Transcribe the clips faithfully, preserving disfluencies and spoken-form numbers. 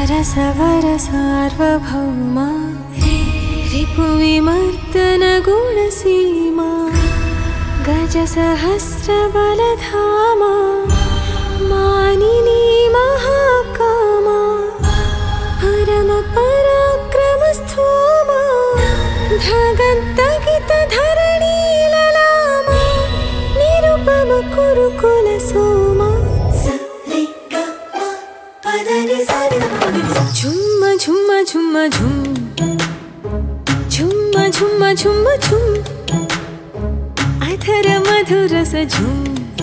सरसवर सार्वभौमा रिपुविमर्दन गुणसीमा गजसहस्रबलधामा मानिनी महाकामा परमपराक्रमस्थूमा धगन्तगितधरणीललामा निरुपमकुरुकुलसोमा झुम्मा झुम्मा झुम्मा झुम झुम्मा झुम्मा झुम्मा झुम अधर मधुर स झुम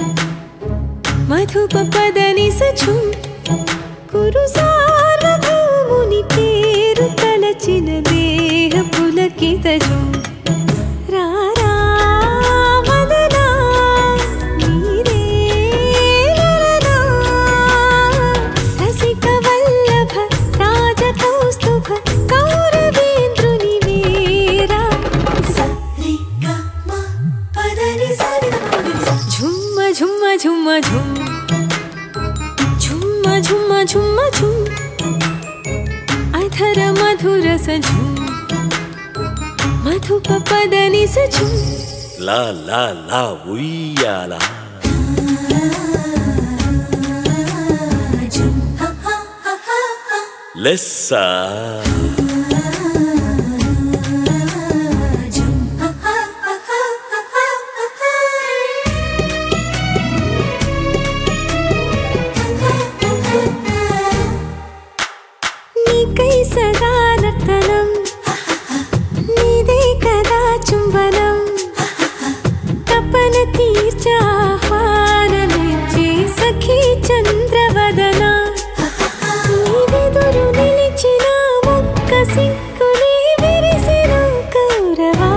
मधुपपदनि स झुम कुरु सार्वभौमुनि पेरु तलचिन देह पुलकित झुम रारा मदना नीरे ललना रसिक वल्लभ राजकौस्तुभ कौरवेन्द्रुनि वीरा झुम्मा झुम्मा झुम्मा झुम झुम्मा झुम्मा झुम्मा झुम अधर मधुर स झुम मधुपपदनि स झुम ला ला ला उయ్యాల లెస్సా నీకై సదా నర్తనం నీదే కదా చుంబనం తపన తీర్చ ఆహ్వానమిచ్చే సఖీ చంద్రవదన నీవెదురు నిలిచిన ఒక్క సిక్కులే విరిసిన కౌరవా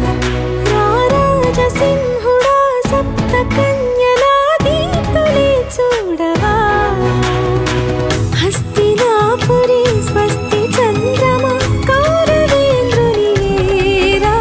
రారాజసింహుడా సప్త కన్యలా దీప్తులే చూడవా హస్తినాపురి స్వస్తి చంద్రమ కౌరవేంద్రుని వీరా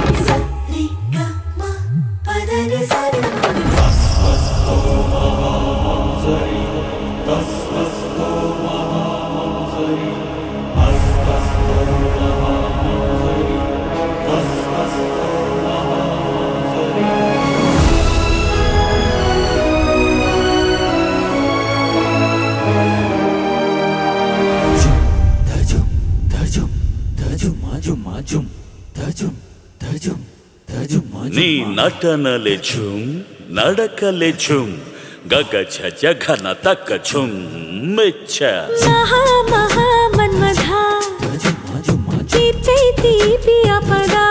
నీ నటనలే ఝుమ్ నడకలే ఝుమ్ గగ ఝ ఘన తక్క ఝుమ్ మెచ్చ మహా మహా మన్మధా తీర్చై తీపి అపదా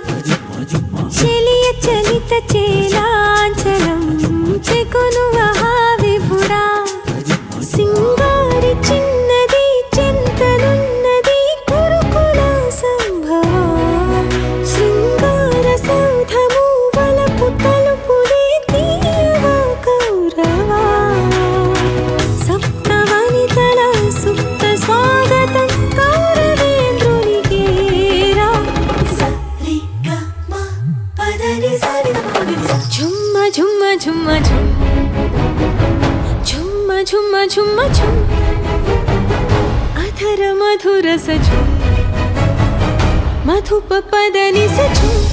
చెలియ చలిత చేలాంచలం చెకును ఆహా విభుడా సింగారి చిన్నది చింతనున్నది కురుకుల సంభవ శృంగార సౌధము వలపు తలుపులే తీయవా కౌరవా సప్త వనితల సుప్త స్వాగతం కౌరవేంద్రునికేరా ఝుమ్మ ఝుమ్మ ఝుమ్మ ఝుమ్ ఝుమ్మ ఝుమ్మ ఝుమ్మ ఝుమ్ అధర మధుర స ఝుమ్ మధుపపదని స ఝుమ్